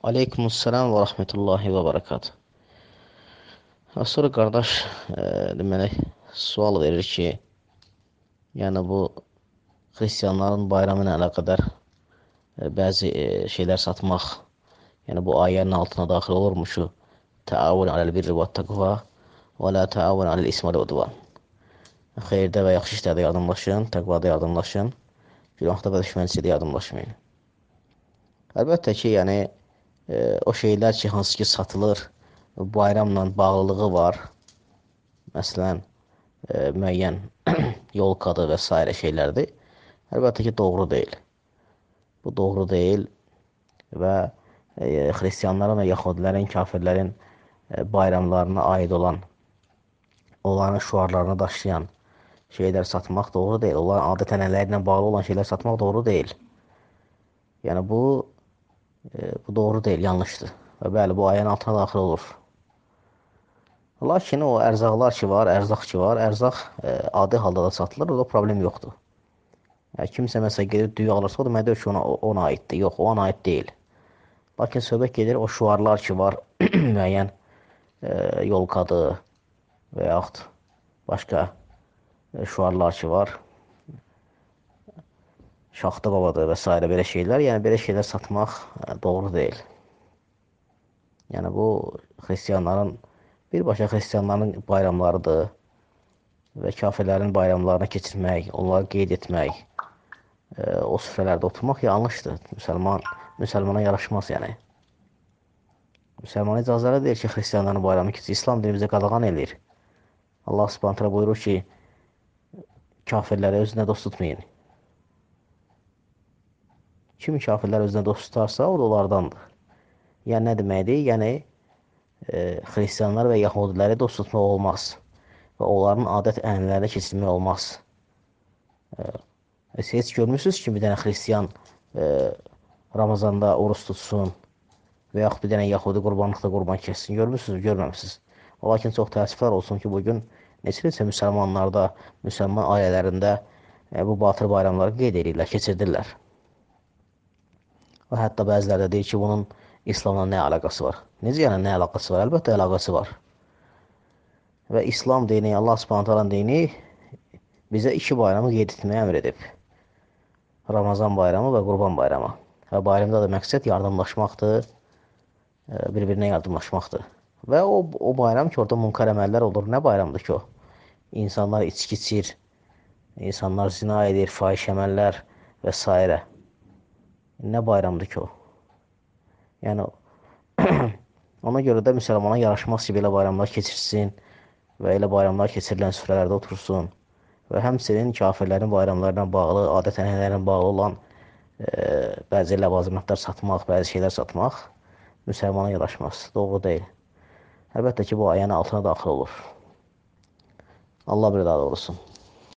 Aleykümselam və rəhmətullahi və bərəkət. Sonra qardaş deməli sual verir ki, yəni bu xristianların bayramı ilə əlaqədar bəzi şeylər satmaq, yəni bu ayənin altına daxil olurmuş şu təavun aləl birri və təqva və la təavun aləl ismi və udvan. Xeyirdə və yaxşı işlərdə yardımlaşın, təqvada yardımlaşın, günahda və düşmənçilikdə yardımlaşmayın. Əlbəttə ki, yəni o şeylər ki, hansı ki satılır, bayramla bağlılığı var. Məsələn, müəyyən yolkadı və s. şeylərdir. Əlbəttə ki, doğru deyil. Bu doğru deyil və xristianların və yahudilərin, kafirlərin bayramlarına aid olan, onların şüarlarını daşıyan şeylər satmaq doğru deyil. Onların adət-ənənələri ilə bağlı olan şeylər satmaq doğru deyil. Yəni bu doğru deyil, yanlışdır. Və bəli, bu ayənin altına daxil olur. Lakin o ərzaqlar ki var, ərzaq adi halda da satılır, o da problem yoxdur. Yəni, kimsə məsələn gedib düyü alırsa, o demək deyir ki, ona aiddir. Yox, o ona aid deyil. Lakin söhbət gedir o şüarlar ki var, müəyyən yolkadı və yaxud başqa şüarlar ki var, şaxta babadır və s. belə şeylər, yəni belə şeylər satmaq doğru deyil. Yəni bu xristianların, birbaşa xristianların bayramlarıdır və kafirlərin bayramlarına keçirmək, onları qeyd etmək, o süfrələrdə oturmaq yanlışdır. Müsəlmana yaraşmaz yəni. Müsəlmana icazəli deyil ki, xristianların bayramı keçir. İslam dinimizə qadağan eləyir. Allah Subhanahu buyurur ki, kafirləri özünə dost tutmayın. Kim kafirlər özünə dost tutarsa, o da onlardandır. Yəni, nə deməkdir? Yəni, xristianlar və yahudiləri dost tutmaq olmaz və onların adət-ənənələrinə keçirmək olmaz. Siz heç görmürsünüz ki, bir dənə xristian Ramazanda oruç tutsun və yaxud bir dənə yahudi qurbanlıqda qurban kessin. Görmürsünüz, görməmişsiniz. Lakin çox təəssüflər olsun ki, bugün neçə müsəlmanlarda, müsəlman ailələrində bu batıl bayramları qeyd edirlər, keçirdirlər. Və hətta bəziləri də deyir ki, bunun İslamla nə əlaqəsi var? Necə yəni nə əlaqəsi var? Əlbəttə əlaqəsi var. Və İslam dini, Allah Subhanahu dini bizə iki bayramı qeyd etməyə əmr edib. Ramazan bayramı və Qurban bayramı. Və bayramda da məqsəd yardımlaşmaqdır, bir-birinə yardımlaşmaqdır. Və o bayram ki, orada münkar əməllər olur. Nə bayramdır ki o? İnsanlar içki içir, insanlar zina edir, fahiş əməllər və s. Nə bayramdır ki o? Yəni, ona görə də müsəlmana yaraşmaz ki, belə bayramlar keçirsin və elə bayramlar keçirilən süfrələrdə otursun və həmçinin kafirlərin bayramlarına bağlı, adət-ənənələrlə bağlı olan bəzi ləvazimatlar satmaq, bəzi şeylər satmaq müsəlmana yaraşmaz, doğru deyil. Əlbəttə ki, bu ayənin altına daxil olur. Allah bir daha doğrusun.